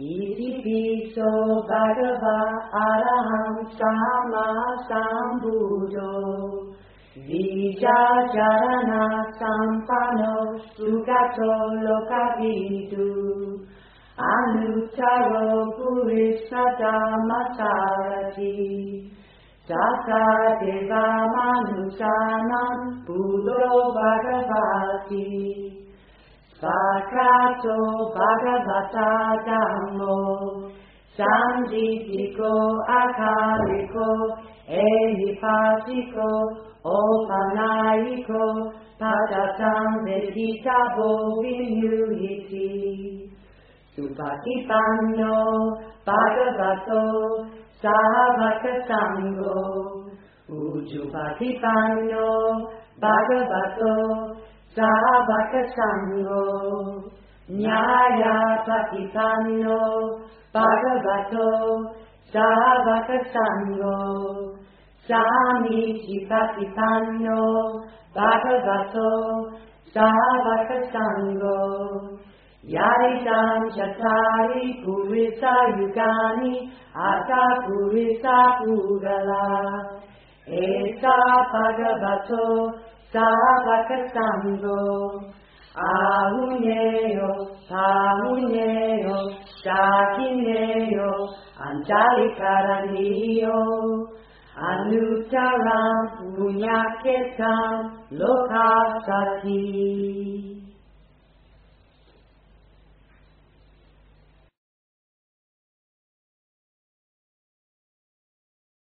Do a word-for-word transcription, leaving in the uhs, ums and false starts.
Itipiso Bhagava Araham Sama Sambuddho Vijajarana Sampano Sugato Lokavidu Anuttaro Purisadamasarati Sasa Deva Manusanam Buddho Bhagavati Svakato Bhagavata Dhammo Samjitiko Akariko Ehipatiko Opanayiko Padatam Veditabo Vinyuhiti Supatipanno Bhagavato Savakasango Ujupatipanno Bhagavato Savakasango Nyaya Patipanno Bhagavato Savakasango Samiti Patipanno Bhagavato Savakasango Yaitam Chatari Purisa Yugani Ata Purisa Pugala Esa Bhagavato Savakasango Ahunyeyo, Ahunyeyo, Shakineyo, Anjalikaraniyo, Anuttaram Punyaketam Lokasati.